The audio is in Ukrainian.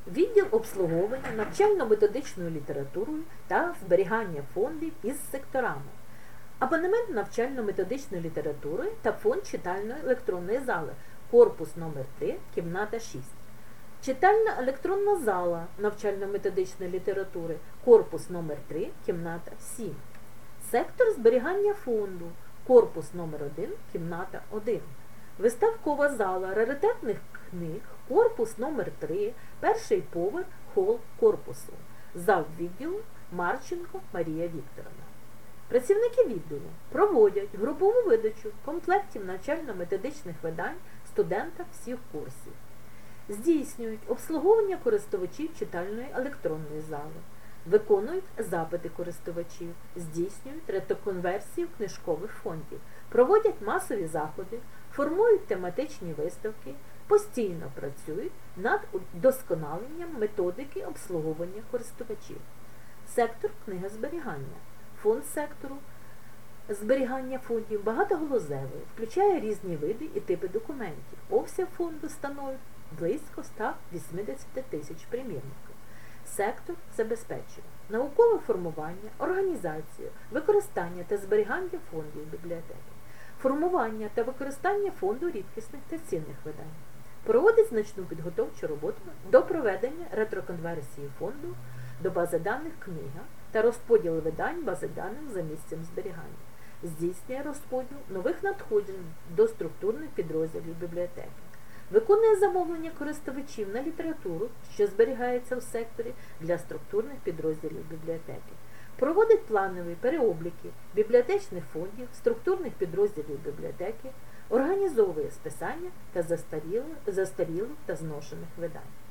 Відділ обслуговування навчально-методичною літературою та зберігання фондів із секторами. Абонемент навчально-методичної літератури та фонд читальної електронної зали, корпус номер 3, кімната 6. Читальна електронна зала навчально-методичної літератури, корпус номер 3, кімната 7. Сектор зберігання фонду, корпус номер 1, кімната 1. Виставкова зала раритетних книг, корпус номер 3, перший поверх, хол корпусу. Заввідділу Марченко Марія Вікторовна. Працівники відділу проводять групову видачу комплектів навчально-методичних видань студентам всіх курсів. Здійснюють обслуговування користувачів читальної електронної зали. Виконують запити користувачів, здійснюють ретоконверсію книжкових фондів, проводять масові заходи, формують тематичні виставки, постійно працюють над удосконаленням методики обслуговування користувачів. Сектор книгозберігання. Фонд сектору зберігання фондів багатогалузевий, включає різні види і типи документів. Обсяг фонду становить близько 180 тисяч примірників. Сектор забезпечує наукове формування, організацію, використання та зберігання фондів бібліотеки, формування та використання фонду рідкісних та цінних видань. Проводить значну підготовчу роботу до проведення ретроконверсії фонду до бази даних книга та розподіл видань бази даних за місцем зберігання. Здійснює розподіл нових надходжень до структурних підрозділів бібліотеки. Виконує замовлення користувачів на літературу, що зберігається в секторі для структурних підрозділів бібліотеки. Проводить планові переобліки бібліотечних фондів, структурних підрозділів бібліотеки, організовує списання та застарілих та зношених видань.